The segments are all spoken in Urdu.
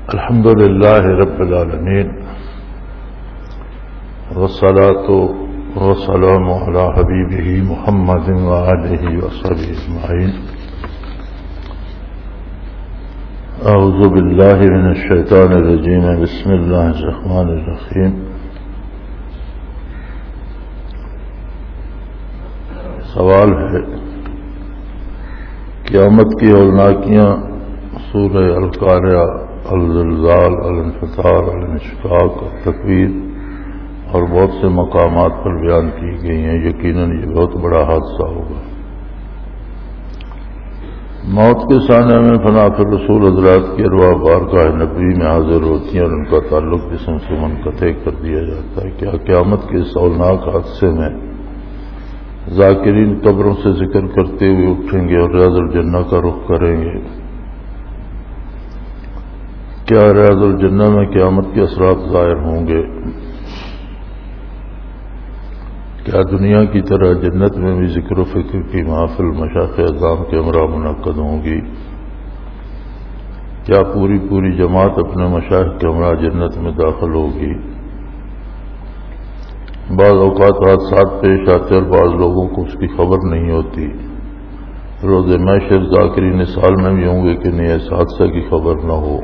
الحمد لله رب العالمين والصلاة والسلام على حبيبه محمد وآله وصحبه أجمعين. أعوذ بالله من الشيطان الرجيم. بسم الله الرحمن الرحيم. سوال ہے قیامت کی ہولناکیاں سورہ القارعہ، الزلزال، الانفطار، الانشقاق اور تکویر اور بہت سے مقامات پر بیان کی گئی ہیں. یقیناً یہ بہت بڑا حادثہ ہوگا. موت کے سانحے میں فنا فی رسول حضرات کی ارواح بارگاہ نبوی میں حاضر ہوتی ہیں اور ان کا تعلق جسم سے منقطع کر دیا جاتا ہے. کیا قیامت کے اس ہولناک حادثے میں ذاکرین قبروں سے ذکر کرتے ہوئے اٹھیں گے اور ریاض الجنہ کا رخ کریں گے؟ کیا ریاض الجنہ میں قیامت کے اثرات ظاہر ہوں گے؟ کیا دنیا کی طرح جنت میں بھی ذکر و فکر کی محافل مشائخ اعظام کے ہمراہ منعقد ہوں گی؟ کیا پوری جماعت اپنے مشائخ کے ہمراہ جنت میں داخل ہوگی؟ بعض اوقات حادثات پیش آتے اور بعض لوگوں کو اس کی خبر نہیں ہوتی. روز محشر ذاکرین سال میں بھی ہوں گے کہ نہیں اس حادثہ کی خبر نہ ہو.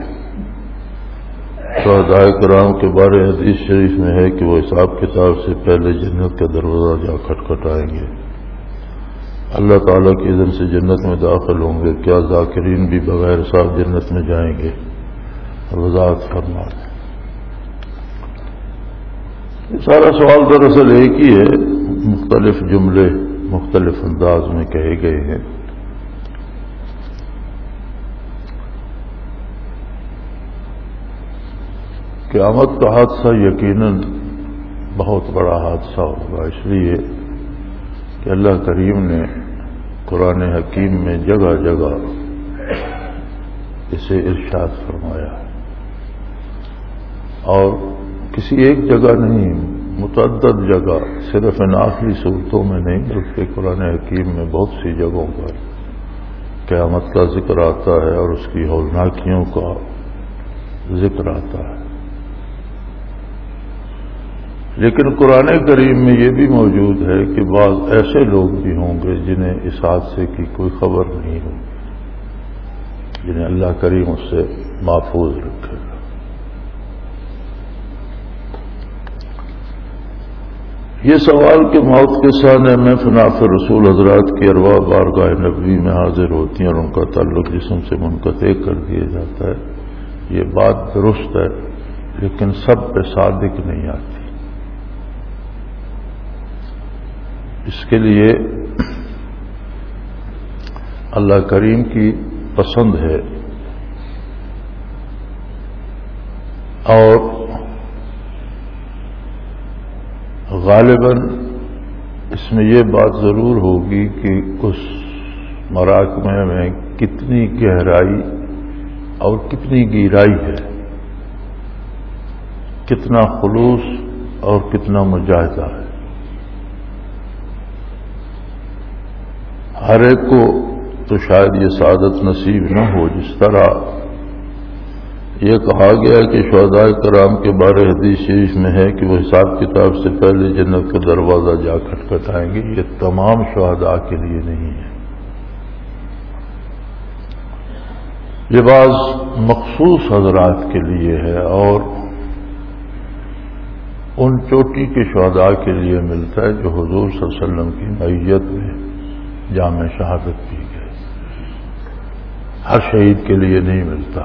شہداء کرام کے بارے حدیث شریف میں ہے کہ وہ حساب کتاب سے پہلے جنت کا دروازہ جا کھٹکھٹائیں گے. اللہ تعالیٰ کی اذن سے جنت میں داخل ہوں گے. کیا ذاکرین بھی بغیر حساب جنت میں جائیں گے؟ وضاحت فرمائیں. سارا سوال دراصل ایک ہی ہے، مختلف جملے مختلف انداز میں کہے گئے ہیں. قیامت کا حادثہ یقیناً بہت بڑا حادثہ ہوگا، اس لیے کہ اللہ کریم نے قرآن حکیم میں جگہ جگہ اسے ارشاد فرمایا ہے، اور کسی ایک جگہ نہیں، متعدد جگہ، صرف ان آخری صورتوں میں نہیں بلکہ قرآن حکیم میں بہت سی جگہوں پر قیامت کا ذکر آتا ہے اور اس کی ہولناکیوں کا ذکر آتا ہے. لیکن قرآن کریم میں یہ بھی موجود ہے کہ بعض ایسے لوگ بھی ہوں گے جنہیں اس حادثے کی کوئی خبر نہیں ہوگی، جنہیں اللہ کریم اس سے محفوظ رکھے گا. یہ سوال کہ موت کے سانحے میں فنا فی رسول حضرات کی ارواح بارگاہ نبوی میں حاضر ہوتی ہیں اور ان کا تعلق جسم سے منقطع کر دیا جاتا ہے، یہ بات درست ہے، لیکن سب پہ صادق نہیں آتی. اس کے لیے اللہ کریم کی پسند ہے اور غالباً اس میں یہ بات ضرور ہوگی کہ اس مراکمے میں کتنی گہرائی اور کتنی گہرائی ہے، کتنا خلوص اور کتنا مجاہدہ ہے. ہر ایک کو تو شاید یہ سعادت نصیب نہ ہو. جس طرح یہ کہا گیا کہ شہداء کرام کے بارے حدیث شریف میں ہے کہ وہ حساب کتاب سے پہلے جنت کا دروازہ جا کھٹکھٹائیں گے، یہ تمام شہداء کے لیے نہیں ہے. یہ بعض مخصوص حضرات کے لیے ہے اور ان چوٹی کے شہداء کے لیے ملتا ہے جو حضور صلی اللہ علیہ وسلم کی معیت میں جامع شہادت پی گئے. ہر شہید کے لیے نہیں ملتا.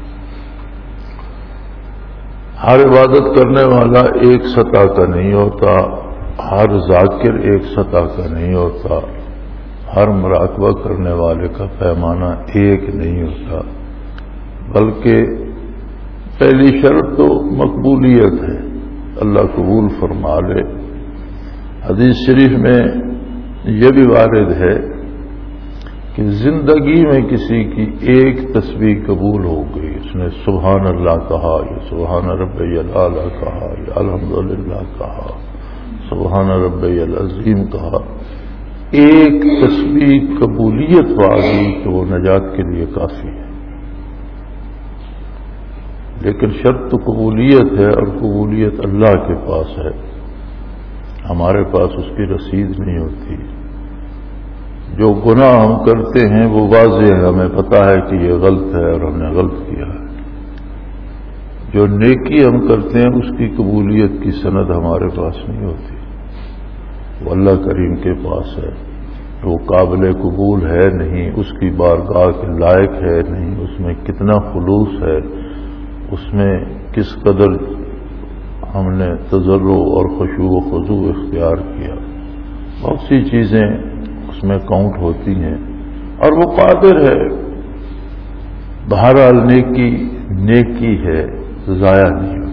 ہر عبادت کرنے والا ایک سطح کا نہیں ہوتا، ہر ذاکر ایک سطح کا نہیں ہوتا، ہر مراقبہ کرنے والے کا پیمانہ ایک نہیں ہوتا، بلکہ پہلی شرط تو مقبولیت ہے، اللہ قبول فرما لے. حدیث شریف میں یہ بھی وارد ہے کہ زندگی میں کسی کی ایک تسبیح قبول ہو گئی، اس نے سبحان اللہ کہا یا سبحان ربی الاعلی کہا یا الحمدللہ کہا، سبحان ربی العظیم کہا، ایک تسبیح قبولیت آ گئی کہ وہ نجات کے لیے کافی ہے. لیکن شرط تو قبولیت ہے، اور قبولیت اللہ کے پاس ہے، ہمارے پاس اس کی رسید نہیں ہوتی۔ جو گناہ ہم کرتے ہیں وہ واضح ہے، ہمیں پتہ ہے کہ یہ غلط ہے اور ہم نے غلط کیا ہے۔ جو نیکی ہم کرتے ہیں اس کی قبولیت کی سند ہمارے پاس نہیں ہوتی، وہ اللہ کریم کے پاس ہے۔ وہ قابل قبول ہے نہیں، اس کی بارگاہ کے لائق ہے نہیں، اس میں کتنا خلوص ہے، اس میں کس قدر ہم نے تضرع اور خشوع و خضوع اختیار کیا، بہت سی چیزیں اس میں کاؤنٹ ہوتی ہیں، اور وہ قادر ہے۔ بہرحال نیکی ہے، ضائع نہیں ہوتی۔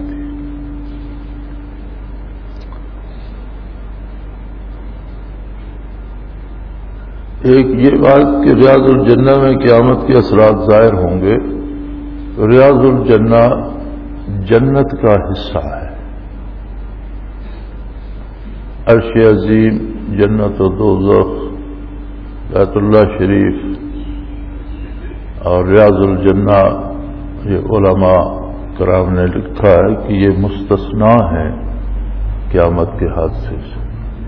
ایک یہ بات کہ ریاض الجنہ میں قیامت کے اثرات ظاہر ہوں گے، ریاض الجنہ جنت کا حصہ ہے۔ عرش عظیم، جنت و دوزخ، بیت اللہ شریف اور ریاض الجنہ، یہ علماء کرام نے لکھا ہے کہ یہ مستثنا ہے قیامت کے حادثے سے۔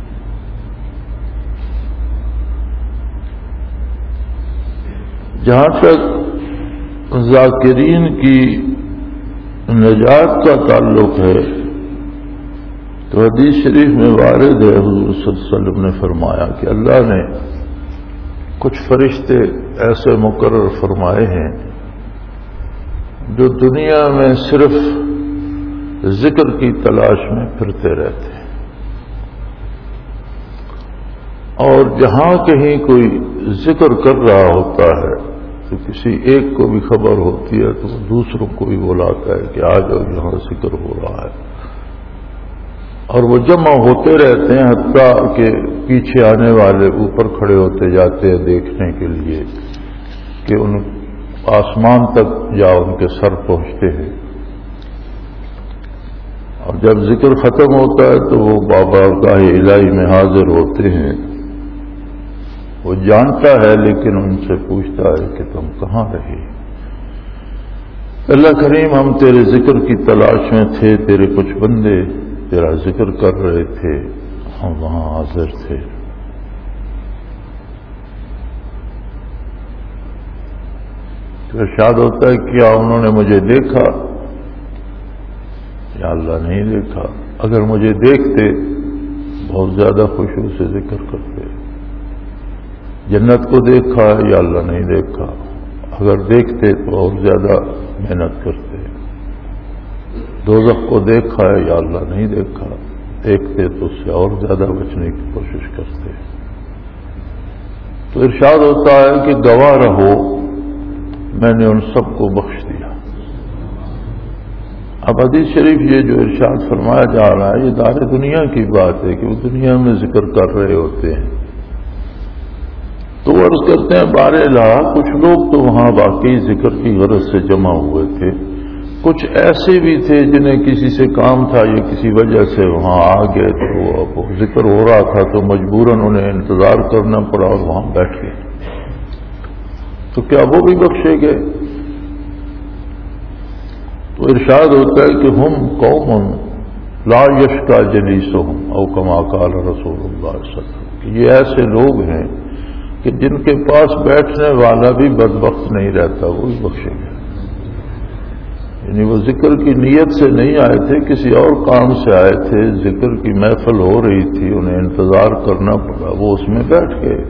جہاں تک ذاکرین کی نجات کا تعلق ہے تو حدیث شریف میں وارد ہے، حضور صلی اللہ علیہ وسلم نے فرمایا کہ اللہ نے کچھ فرشتے ایسے مقرر فرمائے ہیں جو دنیا میں صرف ذکر کی تلاش میں پھرتے رہتے ہیں، اور جہاں کہیں کوئی ذکر کر رہا ہوتا ہے تو کسی ایک کو بھی خبر ہوتی ہے تو وہ دوسروں کو بھی بلاتا ہے کہ آ جاؤ یہاں ذکر ہو رہا ہے، اور وہ جمع ہوتے رہتے ہیں، حتیٰ کہ پیچھے آنے والے اوپر کھڑے ہوتے جاتے ہیں دیکھنے کے لیے کہ ان آسمان تک یا ان کے سر پہنچتے ہیں، اور جب ذکر ختم ہوتا ہے تو وہ بابرگاہ الہی میں حاضر ہوتے ہیں۔ وہ جانتا ہے لیکن ان سے پوچھتا ہے کہ تم کہاں رہے؟ اللہ کریم ہم تیرے ذکر کی تلاش میں تھے، تیرے کچھ بندے تیرا ذکر کر رہے تھے، ہم وہاں حاضر تھے۔ تو ارشاد ہوتا ہے کیا انہوں نے مجھے دیکھا؟ یا اللہ نہیں دیکھا۔ اگر مجھے دیکھتے بہت زیادہ خشوع سے ذکر کرتے۔ جنت کو دیکھا یا اللہ نہیں دیکھا؟ اگر دیکھتے تو اور زیادہ محنت کرتے۔ دوزخ کو دیکھا ہے یا اللہ نہیں دیکھا؟ دیکھتے تو اس سے اور زیادہ بچنے کی کوشش کرتے۔ تو ارشاد ہوتا ہے کہ گواہ رہو میں نے ان سب کو بخش دیا۔ اب حدیث شریف یہ جو ارشاد فرمایا جا رہا ہے یہ دار دنیا کی بات ہے کہ وہ دنیا میں ذکر کر رہے ہوتے ہیں، تو عرض کرتے ہیں بارہا کچھ لوگ تو وہاں واقعی ذکر کی غرض سے جمع ہوئے تھے، کچھ ایسے بھی تھے جنہیں کسی سے کام تھا یا کسی وجہ سے وہاں آ گئے، تو وہ ذکر ہو رہا تھا تو مجبوراً انہیں انتظار کرنا پڑا اور وہاں بیٹھ گئے، تو کیا وہ بھی بخشے گئے؟ تو ارشاد ہوتا ہے کہ ہم قوم لا یشکا جلیسہم او کما قال رسول اللہ صلی اللہ علیہ وسلم، کہ یہ ایسے لوگ ہیں کہ جن کے پاس بیٹھنے والا بھی بدبخت نہیں رہتا، وہ بھی بخشے گا۔ یعنی وہ ذکر کی نیت سے نہیں آئے تھے، کسی اور کام سے آئے تھے، ذکر کی محفل ہو رہی تھی، انہیں انتظار کرنا پڑا، وہ اس میں بیٹھ گئے۔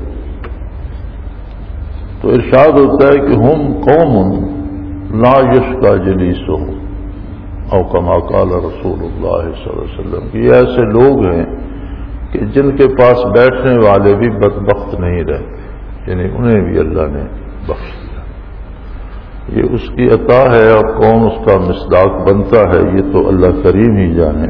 تو ارشاد ہوتا ہے کہ ہم قوم لا یشکا جلیسہم او کما قال رسول اللہ صلی اللہ علیہ وسلم، یہ ایسے لوگ ہیں کہ جن کے پاس بیٹھنے والے بھی بدبخت نہیں رہتے، یعنی انہیں بھی اللہ نے بخش دیا۔ یہ اس کی عطا ہے اور کون اس کا مصداق بنتا ہے یہ تو اللہ کریم ہی جانے۔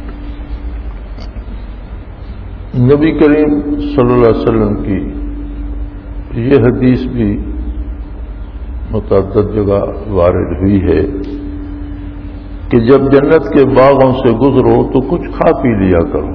نبی کریم صلی اللہ علیہ وسلم کی یہ حدیث بھی متعدد جگہ وارد ہوئی ہے کہ جب جنت کے باغوں سے گزرو تو کچھ کھا پی لیا کرو۔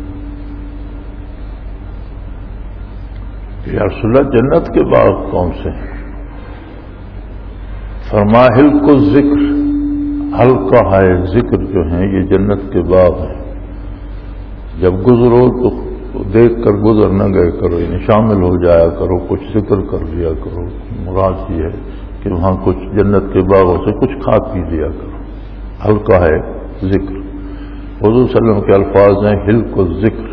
یا رسول اللہ جنت کے باغ کون سے ہیں؟ فرمایا حلق الذکر، حلقہ ہے ذکر جو ہیں یہ جنت کے باغ ہیں. جب گزرو تو دیکھ کر گزر نہ گئے کرو، یعنی شامل ہو جایا کرو، کچھ ذکر کر لیا کرو. مراد یہ ہے کہ وہاں کچھ جنت کے باغوں سے کچھ کھا پی لیا کرو. حلقہ ہے ذکر. حضور صلی اللہ علیہ وسلم کے الفاظ ہیں حلق الذکر.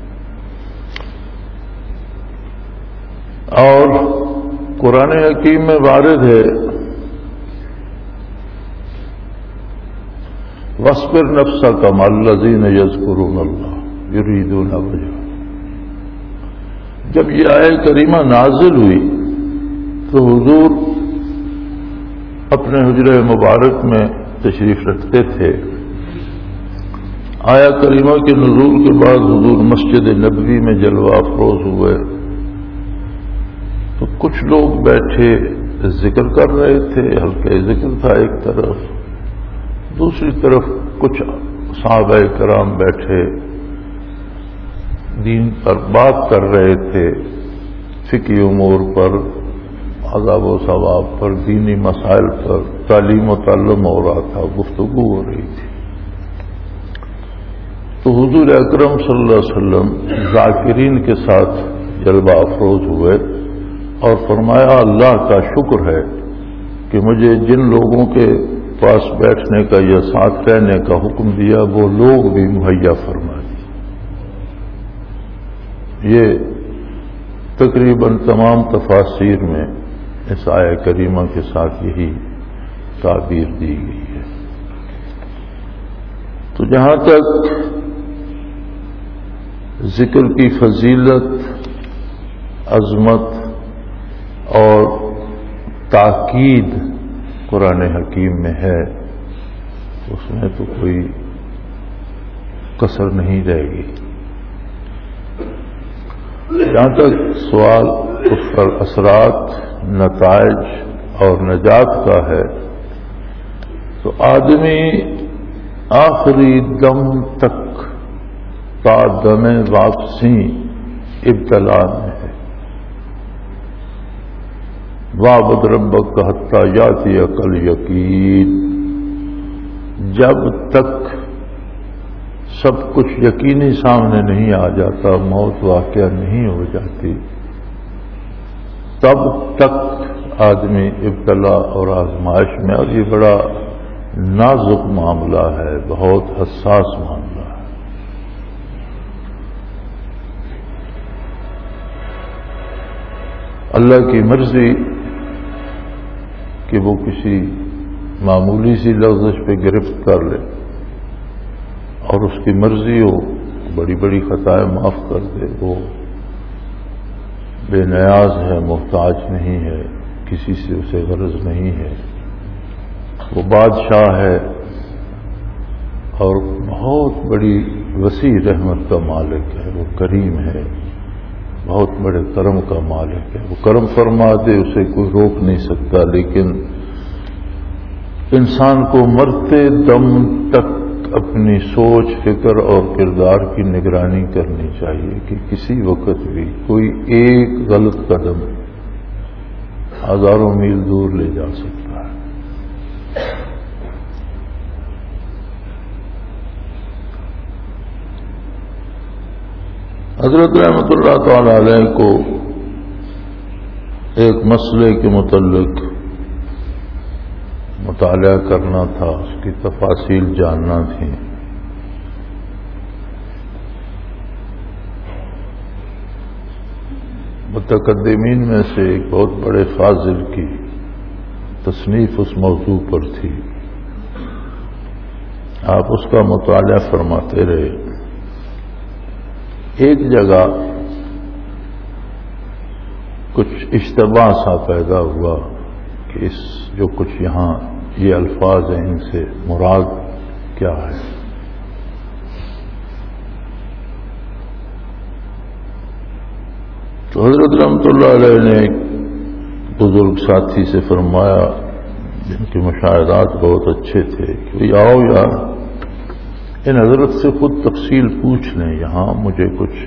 اور قرآن حکیم میں وارد ہے وَاصْبِرْ نَفْسَكَ مَعَ الَّذِينَ يَذْكُرُونَ اللَّهَ يُرِيدُونَ وَجْهَهُ. جب یہ آیت کریمہ نازل ہوئی تو حضور اپنے حجرہ مبارک میں تشریف رکھتے تھے. آیت کریمہ کے نزول کے بعد حضور مسجد نبوی میں جلوہ افروز ہوئے تو کچھ لوگ بیٹھے ذکر کر رہے تھے، حلقہ ذکر تھا ایک طرف، دوسری طرف کچھ صحابہ کرام بیٹھے دین پر بات کر رہے تھے، فقہی امور پر، عذاب و ثواب پر، دینی مسائل پر تعلیم و تعلم ہو رہا تھا، گفتگو ہو رہی تھی. تو حضور اکرم صلی اللہ علیہ وسلم ذاکرین کے ساتھ جلوہ افروز ہوئے اور فرمایا اللہ کا شکر ہے کہ مجھے جن لوگوں کے پاس بیٹھنے کا یا ساتھ رہنے کا حکم دیا وہ لوگ بھی مہیا فرما دی. یہ تقریباً تمام تفاسیر میں اس آیہ کریمہ کے ساتھ یہی تعبیر دی گئی ہے. تو جہاں تک ذکر کی فضیلت، عظمت اور تاکید قرآن حکیم میں ہے اس میں تو کوئی کسر نہیں رہے گی. جہاں تک سوال اس پر اثرات، نتائج اور نجات کا ہے تو آدمی آخری دم تک تا دم واپسی ابتلا میں ہے. وَاعْبُدْ رَبَّكَ حَتَّى يَأْتِيَكَ الْيَقِينُ. جب تک سب کچھ یقینی سامنے نہیں آ جاتا، موت واقعہ نہیں ہو جاتی، تب تک آدمی ابتلا اور آزمائش میں. اور یہ بڑا نازک معاملہ ہے، بہت حساس معاملہ ہے. اللہ کی مرضی کہ وہ کسی معمولی سی لغزش پہ گرفت کر لے اور اس کی مرضی ہو بڑی بڑی خطائیں معاف کر دے. وہ بے نیاز ہے، محتاج نہیں ہے، کسی سے اسے غرض نہیں ہے. وہ بادشاہ ہے اور بہت بڑی وسیع رحمت کا مالک ہے. وہ کریم ہے، بہت بڑے کرم کا مالک ہے. وہ کرم فرما دے اسے کوئی روک نہیں سکتا. لیکن انسان کو مرتے دم تک اپنی سوچ، فکر اور کردار کی نگرانی کرنی چاہیے کہ کسی وقت بھی کوئی ایک غلط قدم ہزاروں میل دور لے جا سکتا ہے. حضرت رحمۃ اللہ تعالی علیہ کو ایک مسئلے کے متعلق مطالعہ کرنا تھا، اس کی تفاصیل جاننا تھی. متقدمین میں سے ایک بہت بڑے فاضل کی تصنیف اس موضوع پر تھی. آپ اس کا مطالعہ فرماتے رہے. ایک جگہ کچھ اشتباہ سا پیدا ہوا کہ اس جو کچھ یہاں یہ الفاظ ہیں ان سے مراد کیا ہے. تو حضرت رحمۃ اللہ علیہ نے ایک بزرگ ساتھی سے فرمایا جن کے مشاہدات بہت اچھے تھے کہ آؤ یار ان حضرت سے خود تفصیل پوچھ لیں، یہاں مجھے کچھ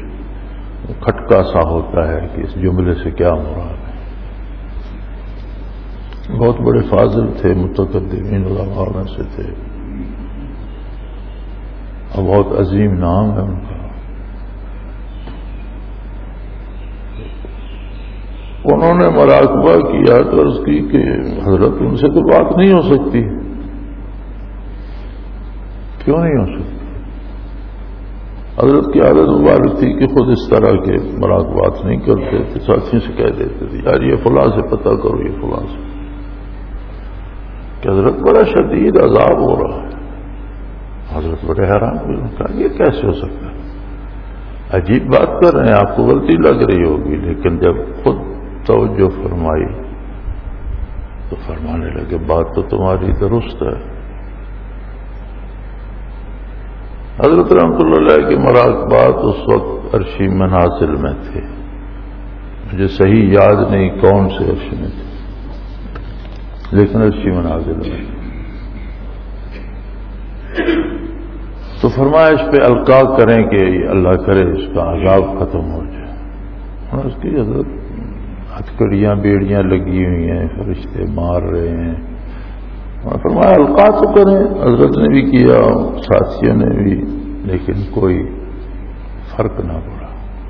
کھٹکا سا ہوتا ہے کہ اس جملے سے کیا مراد ہے. بہت بڑے فاضل تھے، متقدمین علماء میں سے تھے، اور بہت عظیم نام ہے ان کا۔ انہوں نے مراقبہ کیا تو عرض کی کہ حضرت ان سے تو بات نہیں ہو سکتی۔ کیوں نہیں ہو سکتی؟ حضرت کی عادت مبارک تھی کہ خود اس طرح کے مراقبات نہیں کرتے تھے، ساتھیوں سے کہہ دیتے تھے یار یہ فلاں سے پتہ کرو، یہ فلاں سے، کہ حضرت بڑا شدید عذاب ہو رہا ہے۔ حضرت بڑے حیران ہوئے، کہا یہ کیسے ہو سکتا ہے؟ عجیب بات کر رہے ہیں، آپ کو غلطی لگ رہی ہوگی، لیکن جب خود توجہ فرمائی تو فرمانے لگے بات تو تمہاری درست ہے۔ حضرت رحمۃ اللہ علیہ کے مراقبات اس وقت عرشی منازل میں تھے، مجھے صحیح یاد نہیں کون سے عرش میں تھے، لیکن عرشی منازل میں تھے۔ تو فرمایا اس پہ القاء کریں کہ اللہ کرے اس کا عذاب ختم ہو جائے۔ اور اس کی حضرت ہتھکڑیاں بیڑیاں لگی ہوئی ہیں، فرشتے مار رہے ہیں، اور فرمایا القاء تو کریں۔ حضرت نے بھی کیا، ساتھیوں نے بھی، لیکن کوئی فرق نہ پڑا۔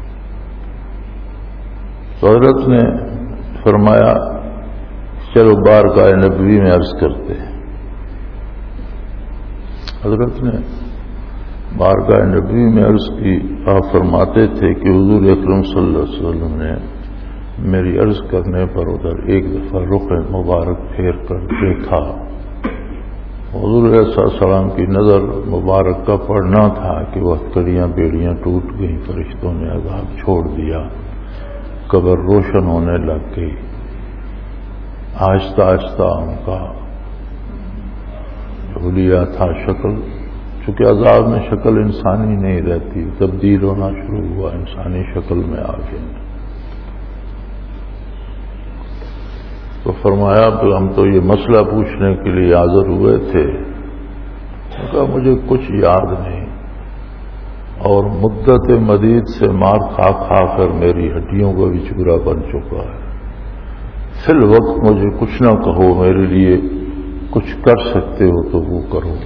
تو حضرت نے فرمایا چلو بارگاہ نبوی میں عرض کرتے ہیں۔ حضرت نے بارگاہ نبوی میں عرض کی۔ آپ فرماتے تھے کہ حضور اکرم صلی اللہ علیہ وسلم نے میری عرض کرنے پر ادھر ایک دفعہ رخ مبارک پھیر کر دیکھا۔ حضور علیہ السلام کی نظر مبارک کا پڑنا تھا کہ وہ ہتھکڑیاں بیڑیاں ٹوٹ گئیں، فرشتوں نے عذاب چھوڑ دیا، قبر روشن ہونے لگ گئی، آہستہ آہستہ ان کا حلیہ تھا شکل، چونکہ عذاب میں شکل انسانی نہیں رہتی، تبدیل ہونا شروع ہوا، انسانی شکل میں آ گئے۔ تو فرمایا کہ ہم تو یہ مسئلہ پوچھنے کے لیے حاضر ہوئے تھے، کہا مجھے کچھ یاد نہیں، اور مدت مدید سے مار کھا کھا کر میری ہڈیوں کا بھی چورا بن چکا ہے، فی الوقت مجھے کچھ نہ کہو، میرے لیے کچھ کر سکتے ہو تو وہ کرو۔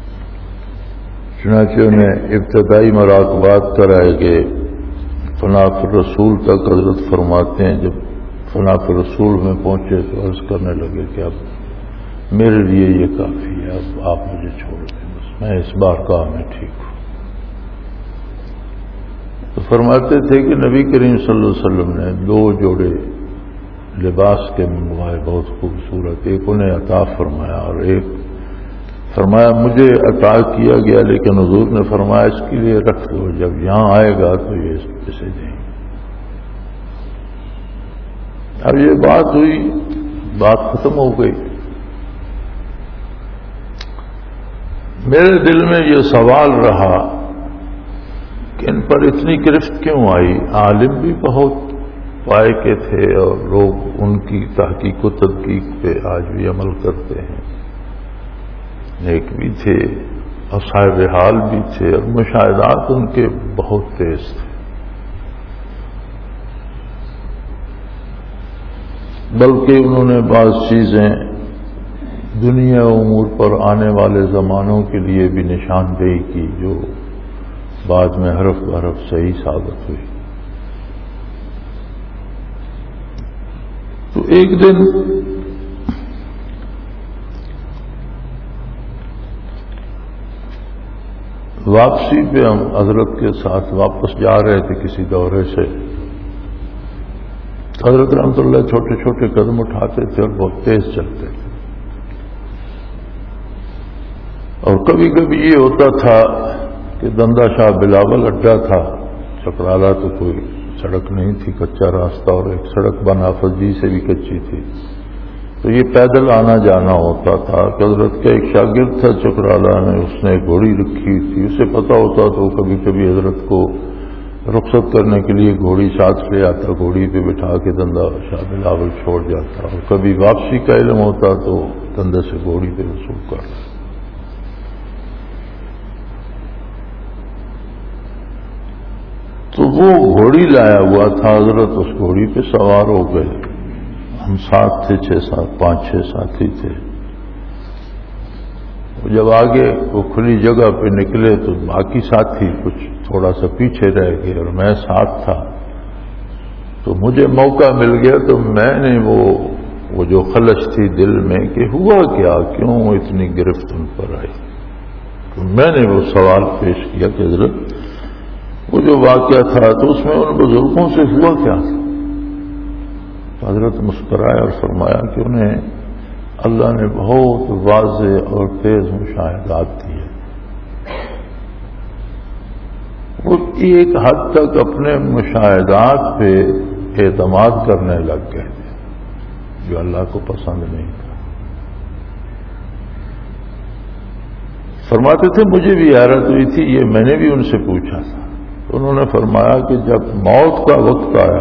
چنانچہ انہیں ابتدائی مراقبات کرائے گئے، فناء الرسول تک حضرت فرماتے ہیں جب فناء الرسول میں پہنچے تو عرض کرنے لگے کہ اب میرے لیے یہ کافی ہے، اب آپ مجھے چھوڑ دیں، بس میں اس بار کام میں ٹھیک ہوں۔ تو فرماتے تھے کہ نبی کریم صلی اللہ علیہ وسلم نے 2 جوڑے لباس کے منگوائے، بہت خوبصورت، ایک انہیں عطا فرمایا اور ایک فرمایا مجھے عطا کیا گیا، لیکن حضور نے فرمایا اس کے لیے رکھ دو، جب یہاں آئے گا تو یہ اسے دیں۔ اب یہ بات ہوئی، بات ختم ہو گئی۔ میرے دل میں یہ سوال رہا کہ ان پر اتنی گرفت کیوں آئی؟ عالم بھی بہت پائے کے تھے اور لوگ ان کی تحقیق و تدقیق پہ آج بھی عمل کرتے ہیں، نیک بھی تھے اور صاحب حال بھی تھے، اور مشاہدات ان کے بہت تیز تھے، بلکہ انہوں نے بعض چیزیں دنیا امور پر آنے والے زمانوں کے لیے بھی نشاندہی کی جو بعد میں حرف بحرف صحیح ثابت ہوئی۔ تو ایک دن واپسی پہ ہم حضرت کے ساتھ واپس جا رہے تھے کسی دورے سے۔ حضرت رحمۃ اللہ چھوٹے چھوٹے قدم اٹھاتے تھے اور بہت تیز چلتے تھے، اور کبھی کبھی یہ ہوتا تھا کہ دندہ شاہ بلاول اڈا تھا، چکرالا تو کوئی سڑک نہیں تھی، کچا راستہ، اور ایک سڑک بنافذ جی سے بھی کچی تھی، تو یہ پیدل آنا جانا ہوتا تھا۔ حضرت کا ایک شاگرد تھا چکرالا میں، اس نے گھوڑی رکھی تھی، اسے پتا ہوتا تو کبھی کبھی حضرت کو رخصت کرنے کے لیے گھوڑی ساتھ لے آتا، گھوڑی پہ بٹھا کے دندہ شاہ بلاول چھوڑ جاتا، اور کبھی واپسی کا علم ہوتا تو دندے سے گھوڑی پہ وصول کرتا۔ تو وہ گھوڑی لایا ہوا تھا، حضرت اس گھوڑی پہ سوار ہو گئے، ہم ساتھ تھے، 5-6 ساتھی تھے. جب آگے وہ کھلی جگہ پہ نکلے تو باقی ساتھی کچھ تھوڑا سا پیچھے رہ گئے اور میں ساتھ تھا. تو مجھے موقع مل گیا تو میں نے وہ جو خلش تھی دل میں کہ ہوا کیا، کیوں اتنی گرفت ان پر آئی، تو میں نے وہ سوال پیش کیا کہ حضرت وہ جو واقعہ تھا تو اس میں ان بزرگوں سے ہوا کیا تھا؟ تو حضرت مسکرائے اور فرمایا کہ انہیں اللہ نے بہت واضح اور تیز مشاہدات دیے. وہ ایک حد تک اپنے مشاہدات پہ اعتماد کرنے لگ گئے تھے جو اللہ کو پسند نہیں تھا. فرماتے تھے مجھے بھی حیرت ہوئی تھی، یہ میں نے بھی ان سے پوچھا تھا. تو انہوں نے فرمایا کہ جب موت کا وقت آیا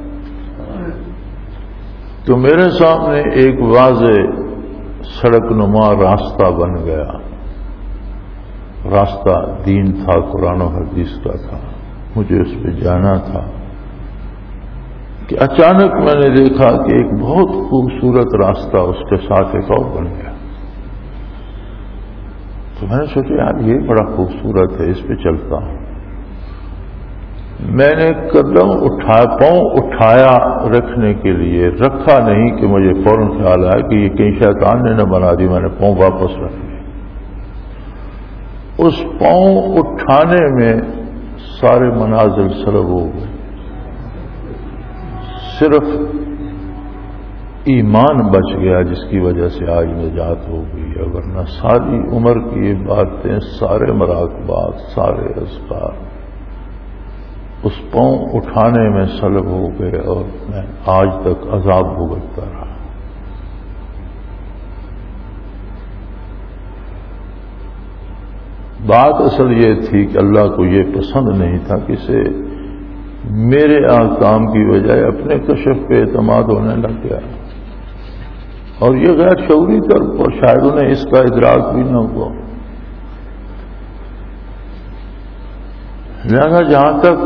تو میرے سامنے ایک واضح سڑک نما راستہ بن گیا. راستہ دین تھا، قرآن و حدیث کا تھا، مجھے اس پہ جانا تھا کہ اچانک میں نے دیکھا کہ ایک بہت خوبصورت راستہ اس کے ساتھ ایک اور بن گیا. تو میں نے سوچا یار یہ بڑا خوبصورت ہے، اس پہ چلتا ہوں. میں نے قدم پاؤں اٹھایا رکھنے کے لیے، رکھا نہیں کہ مجھے فوراً خیال آیا کہ یہ کہیں شیطان نے نہ بنا دی. میں نے پاؤں واپس رکھ لیے. اس پاؤں اٹھانے میں سارے منازل سلب ہو گئے. صرف ایمان بچ گیا جس کی وجہ سے آج نجات ہو گئی، ورنہ ساری عمر کی یہ باتیں، سارے مراقبات، سارے اذکار اس پاؤں اٹھانے میں سلب ہو گئے اور میں آج تک عذاب بھگتتا رہا. بات اصل یہ تھی کہ اللہ کو یہ پسند نہیں تھا کہ اسے میرے احکام کی بجائے اپنے کشف پہ اعتماد ہونے لگ گیا. اور یہ غیر شعوری طور پر شاید انہیں اس کا ادراک بھی نہ ہوا. لہذا جہاں تک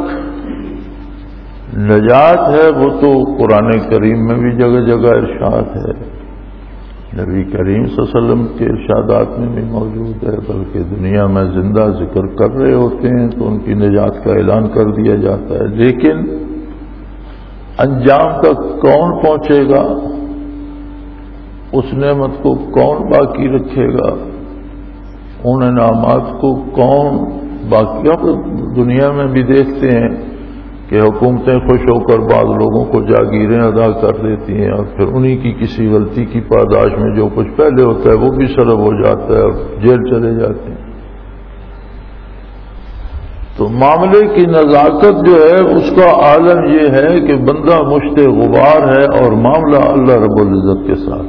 نجات ہے وہ تو قرآن کریم میں بھی جگہ جگہ ارشاد ہے، نبی کریم صلی اللہ علیہ وسلم کے ارشادات میں بھی موجود ہے، بلکہ دنیا میں زندہ ذکر کر رہے ہوتے ہیں تو ان کی نجات کا اعلان کر دیا جاتا ہے. لیکن انجام تک کون پہنچے گا، اس نعمت کو کون باقی رکھے گا، ان انعامات کو کون باقی. اب دنیا میں بھی دیکھتے ہیں کہ حکومتیں خوش ہو کر بعض لوگوں کو جاگیریں ادا کر دیتی ہیں اور پھر انہی کی کسی غلطی کی پاداش میں جو کچھ پہلے ہوتا ہے وہ بھی سلب ہو جاتا ہے اور جیل چلے جاتے ہیں. تو معاملے کی نزاکت جو ہے اس کا عالم یہ ہے کہ بندہ مشت غبار ہے اور معاملہ اللہ رب العزت کے ساتھ.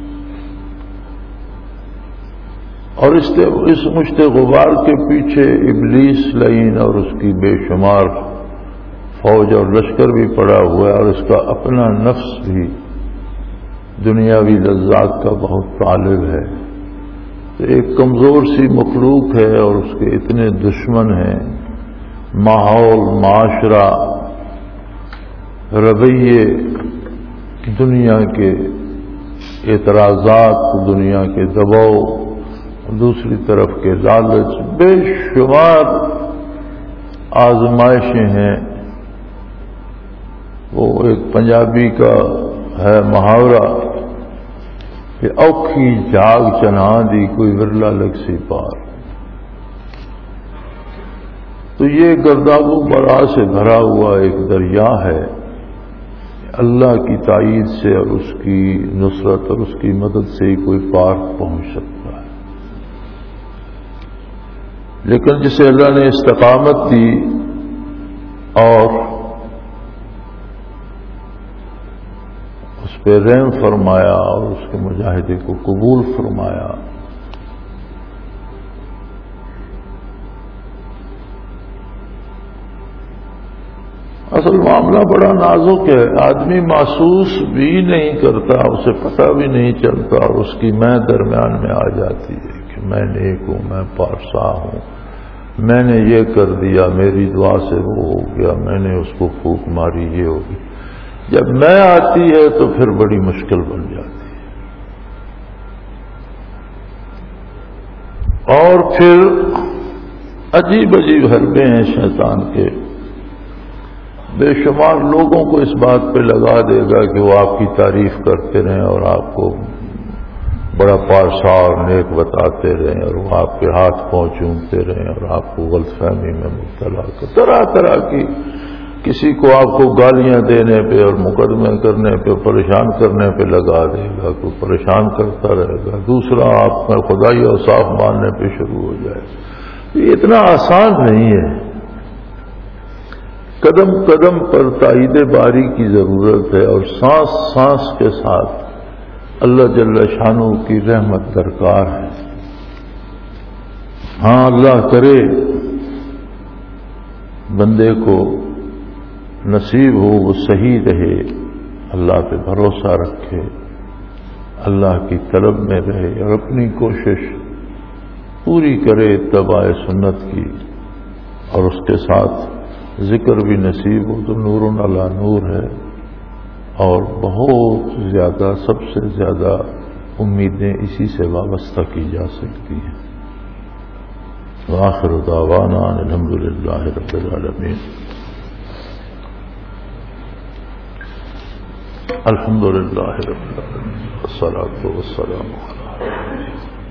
اور اس مشت غبار کے پیچھے ابلیس لعین اور اس کی بے شمار فوج اور لشکر بھی پڑا ہوا ہے، اور اس کا اپنا نفس بھی دنیاوی لذات کا بہت طالب ہے. تو ایک کمزور سی مخلوق ہے اور اس کے اتنے دشمن ہیں. ماحول، معاشرہ، رویے، دنیا کے اعتراضات، دنیا کے دباؤ، دوسری طرف کے لالچ، بے شمار آزمائشیں ہیں. وہ ایک پنجابی کا ہے محاورہ کہ اوکھی جاگ چنہا دی کوئی ورلا لگ سی پار. تو یہ گرداب و برا سے بھرا ہوا ایک دریا ہے. اللہ کی تائید سے اور اس کی نصرت اور اس کی مدد سے ہی کوئی پار پہنچ سکتا ہے. لیکن جسے اللہ نے استقامت دی اور اس پہ رحم فرمایا اور اس کے مجاہدے کو قبول فرمایا، اصل معاملہ بڑا نازک ہے. آدمی محسوس بھی نہیں کرتا، اسے پتہ بھی نہیں چلتا اور اس کی میں درمیان میں آ جاتی ہے کہ میں نیک ہوں، میں پارسا ہوں، میں نے یہ کر دیا، میری دعا سے وہ ہو گیا، میں نے اس کو پھونک ماری، یہ ہو گئی. جب میں آتی ہے تو پھر بڑی مشکل بن جاتی ہے، اور پھر عجیب عجیب حربے ہیں شیطان کے، بے شمار لوگوں کو اس بات پہ لگا دے گا کہ وہ آپ کی تعریف کرتے رہیں اور آپ کو بڑا پارسا اور نیک بتاتے رہیں، اور وہ آپ کے ہاتھ پاؤں چومتے رہیں اور آپ کو غلط فہمی میں مبتلا کر طرح طرح کی، کسی کو آپ کو گالیاں دینے پہ اور مقدمے کرنے پہ پریشان کرنے پہ لگا دے گا، کوئی پریشان کرتا رہے گا، دوسرا آپ میں خدائی اور صاف ماننے پہ شروع ہو جائے۔ یہ اتنا آسان نہیں ہے، قدم قدم پر تائید باری کی ضرورت ہے، اور سانس سانس کے ساتھ اللہ جل شانہ کی رحمت درکار ہے۔ ہاں اللہ کرے بندے کو نصیب ہو وہ صحیح رہے، اللہ پہ بھروسہ رکھے، اللہ کی طلب میں رہے اور اپنی کوشش پوری کرے اتباع سنت کی، اور اس کے ساتھ ذکر بھی نصیب ہو تو نور علی نور ہے، اور بہت زیادہ سب سے زیادہ امیدیں اسی سے وابستہ کی جا سکتی ہیں۔ وآخر دعوانا الحمدللہ رب العالمین۔ الحمدللہ رب العالمین والصلاة والسلام علی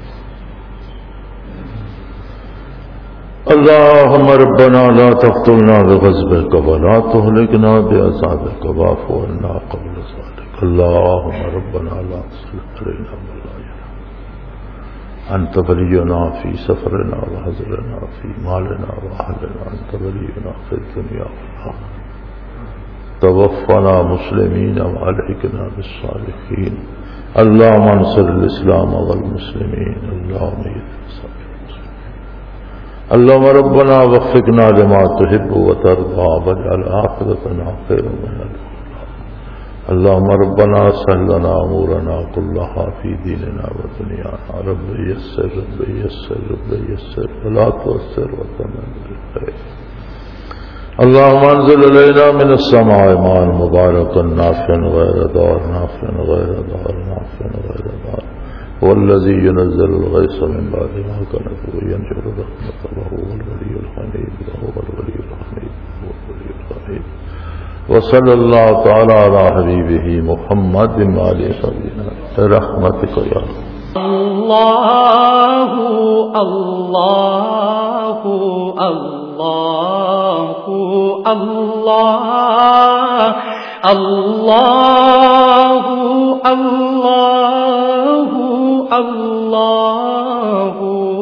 اللهم ربنا لا تقتلنا بغضبك ولا تهلكنا بعذابك واعف عنا قبل ذلك اللهم ربنا لا تسلط علينا من لا يرحمنا أنت ولينا في سفرنا وحزرنا في مالنا وأهلنا أنت ولينا في الدنيا والآخرة توفنا مسلمين وألحقنا بالصالحين اللهم انصر الإسلام والمسلمين اللهم اهدنا اللهم ربنا وفقنا لما تحب وترضى واجعل آخرتنا خيرا من الأولى اللهم ربنا سهل لنا أمورنا كلها في ديننا ودنيانا رب يسر رب يسر رب يسر ولا تؤثر وتمم بالخير اللهم انزل علينا من السماء ماء مباركا نافعا غير ضار نافعا غير ضار نافعا غير ضار والذي ينزل الغيث من بعد ما قنطوا ينشر رحمته وهو الولي الحميد وهو الولي الحميد وهو الولي الحميد وصلى الله تعالى على حبيبه محمد وعلى آله برحمتك يا الله الله الله الله الله اللہ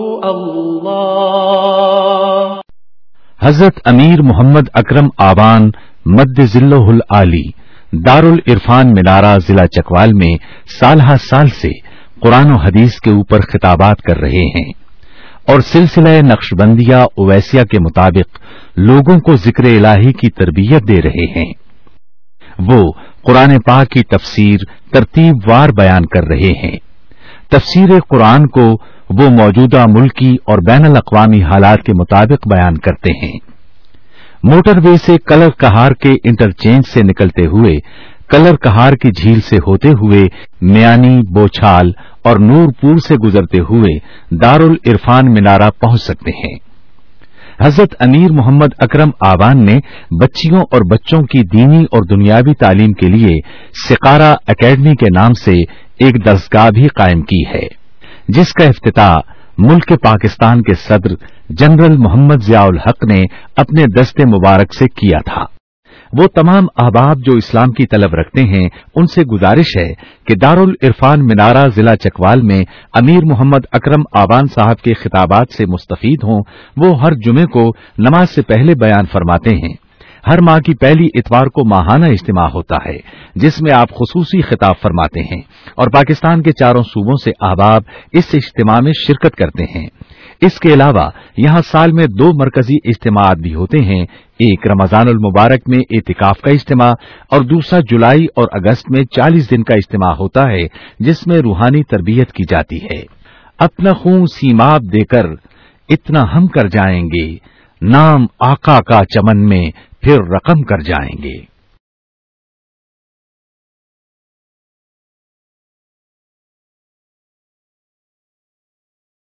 اللہ۔ حضرت امیر محمد اکرم آوان مد ذلہ العالی دارالعرفان منارہ ضلع چکوال میں سالہ سال سے قرآن و حدیث کے اوپر خطابات کر رہے ہیں اور سلسلہ نقشبندیہ اویسیہ کے مطابق لوگوں کو ذکر الہی کی تربیت دے رہے ہیں۔ وہ قرآن پاک کی تفسیر ترتیب وار بیان کر رہے ہیں۔ تفسیر قرآن کو وہ موجودہ ملکی اور بین الاقوامی حالات کے مطابق بیان کرتے ہیں۔ موٹر وے سے کلر کہار کے انٹرچینج سے نکلتے ہوئے کلر کہار کی جھیل سے ہوتے ہوئے میانی، بوچھال اور نور پور سے گزرتے ہوئے دارالعرفان منارہ پہنچ سکتے ہیں۔ حضرت امیر محمد اکرم آوان نے بچیوں اور بچوں کی دینی اور دنیاوی تعلیم کے لیے سقارہ اکیڈمی کے نام سے ایک درسگاہ بھی قائم کی ہے، جس کا افتتاح ملک پاکستان کے صدر جنرل محمد ضیاء الحق نے اپنے دست مبارک سے کیا تھا۔ وہ تمام احباب جو اسلام کی طلب رکھتے ہیں ان سے گزارش ہے کہ دارالعرفان منارہ ضلع چکوال میں امیر محمد اکرم آوان صاحب کے خطابات سے مستفید ہوں۔ وہ ہر جمعے کو نماز سے پہلے بیان فرماتے ہیں۔ ہر ماہ کی پہلی اتوار کو ماہانہ اجتماع ہوتا ہے جس میں آپ خصوصی خطاب فرماتے ہیں اور پاکستان کے چاروں صوبوں سے احباب اس اجتماع میں شرکت کرتے ہیں۔ اس کے علاوہ یہاں سال میں 2 مرکزی اجتماعات بھی ہوتے ہیں، ایک رمضان المبارک میں اعتکاف کا اجتماع اور دوسرا جولائی اور اگست میں 40 دن کا اجتماع ہوتا ہے جس میں روحانی تربیت کی جاتی ہے۔ اپنا خون سیماب دے کر اتنا ہم کر جائیں گے، نام آقا کا چمن میں پھر رقم کر جائیں گے۔